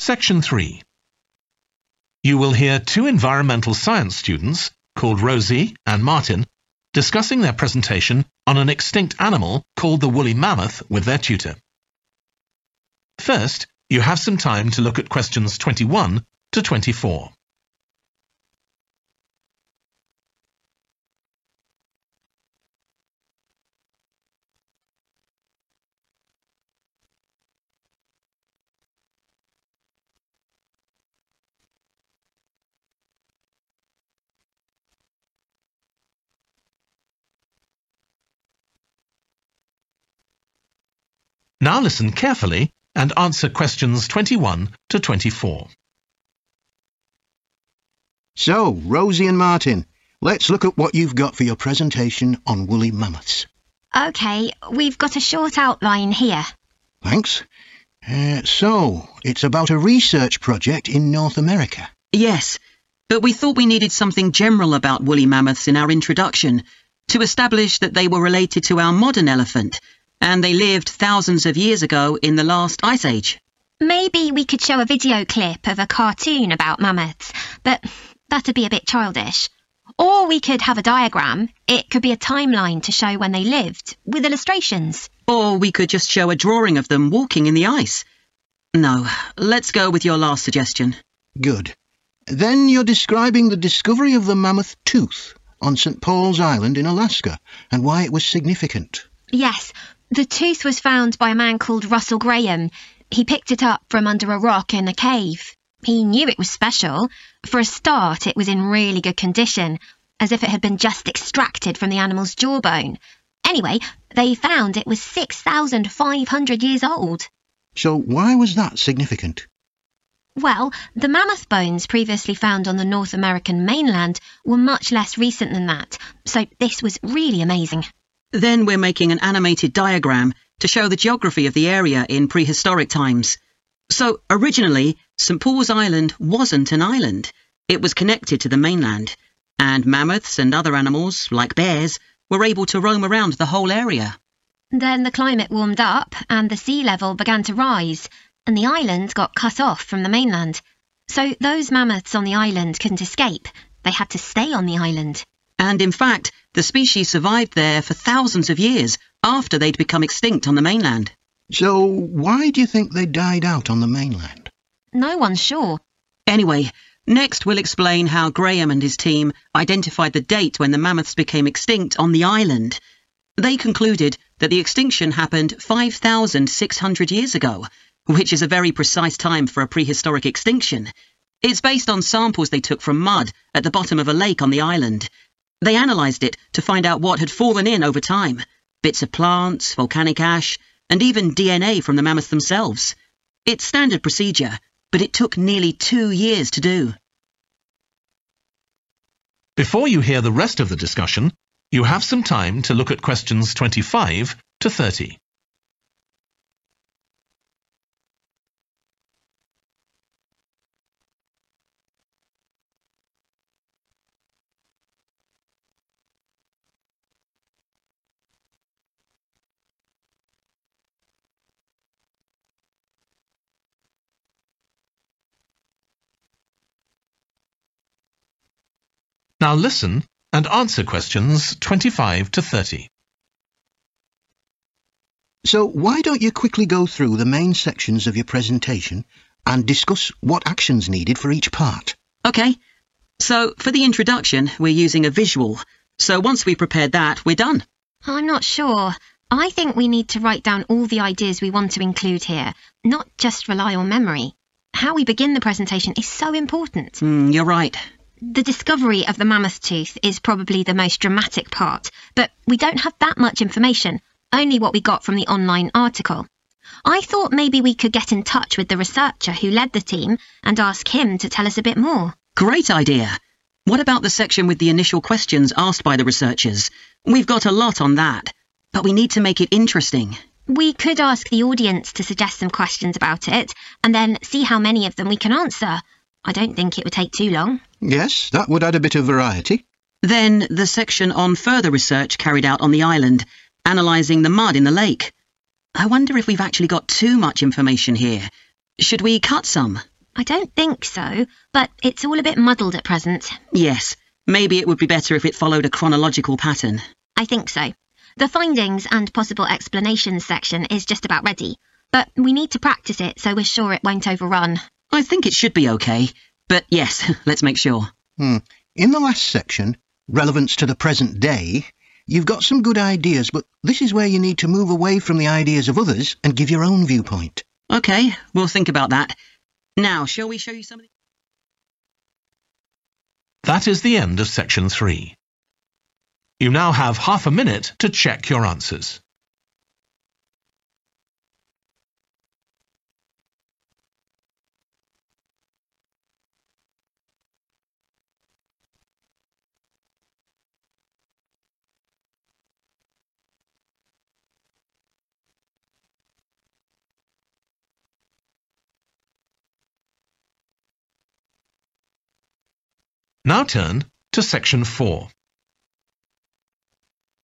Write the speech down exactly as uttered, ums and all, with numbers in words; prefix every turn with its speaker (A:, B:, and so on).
A: Section three. You will hear two environmental science students, called Rosie and Martin, discussing their presentation on an extinct animal called the woolly mammoth with their tutor. First, you have some time to look at questions twenty-one to twenty-four. Now listen carefully and answer questions twenty-one to twenty-four.
B: So, Rosie and Martin, let's look at what you've got for your presentation on woolly mammoths.
C: OK, we've got a short outline here.
B: Thanks. Uh, so, it's about a research project in North America.
D: Yes, but we thought we needed something general about woolly mammoths in our introduction to establish that they were related to our modern elephant, and they lived thousands of years ago in the last ice age.
C: Maybe we could show a video clip of a cartoon about mammoths, but that'd be a bit childish. Or we could have a diagram. It could be a timeline to show when they lived, with illustrations.
D: Or we could just show a drawing of them walking in the ice. No, let's go with your last suggestion.
B: Good. Then you're describing the discovery of the mammoth tooth on Saint Paul's Island in Alaska and why it was significant.
C: Yes. The tooth was found by a man called Russell Graham. He picked it up from under a rock in a cave. He knew it was special. For a start, it was in really good condition, as if it had been just extracted from the animal's jawbone. Anyway, they found it was six thousand five hundred years old.
B: So why was that significant?
C: Well, the mammoth bones previously found on the North American mainland were much less recent than that, so this was really amazing.
D: Then we're making an animated diagram to show the geography of the area in prehistoric times. So, originally, Saint Paul's Island wasn't an island. It was connected to the mainland, and mammoths and other animals, like bears, were able to roam around the whole area.
C: Then the climate warmed up, and the sea level began to rise, and the island got cut off from the mainland. So those mammoths on the island couldn't escape. They had to stay on the island.
D: And in fact, the species survived there for thousands of years after they'd become extinct on the mainland.
B: So why do you think they died out on the mainland?
C: No one's sure.
D: Anyway, next we'll explain how Graham and his team identified the date when the mammoths became extinct on the island. They concluded that the extinction happened five thousand six hundred years ago, which is a very precise time for a prehistoric extinction. It's based on samples they took from mud at the bottom of a lake on the island. They analysed it to find out what had fallen in over time, bits of plants, volcanic ash, and even D N A from the mammoths themselves. It's standard procedure, but it took nearly two years to do.
A: Before you hear the rest of the discussion, you have some time to look at questions twenty-five to thirty. Now listen and answer questions twenty-five to thirty.
B: So why don't you quickly go through the main sections of your presentation and discuss what actions needed for each part?
D: OK. So for the introduction, we're using a visual. So once we've prepared that, we're done.
C: I'm not sure. I think we need to write down all the ideas we want to include here, not just rely on memory. How we begin the presentation is so important.
D: Mm, you're right.
C: The discovery of the mammoth tooth is probably the most dramatic part, but we don't have that much information, only what we got from the online article. I thought maybe we could get in touch with the researcher who led the team and ask him to tell us a bit more.
D: Great idea. What about the section with the initial questions asked by the researchers? We've got a lot on that, but we need to make it interesting.
C: We could ask the audience to suggest some questions about it, and then see how many of them we can answer. I don't think it would take too long.
B: Yes, that would add a bit of variety.
D: Then the section on further research carried out on the island, analysing the mud in the lake. I wonder if we've actually got too much information here. Should we cut some?
C: I don't think so, but it's all a bit muddled at present.
D: Yes, maybe it would be better if it followed a chronological pattern.
C: I think so. The findings and possible explanations section is just about ready, but we need to practice it so we're sure it won't overrun.
D: I think it should be okay, but yes, let's make sure.
B: Hmm. In the last section, relevance to the present day, you've got some good ideas, but this is where you need to move away from the ideas of others and give your own viewpoint.
D: Okay, we'll think about that. Now, shall we show you some of the...
A: That is the end of section three. You now have half a minute to check your answers. Now turn to section four.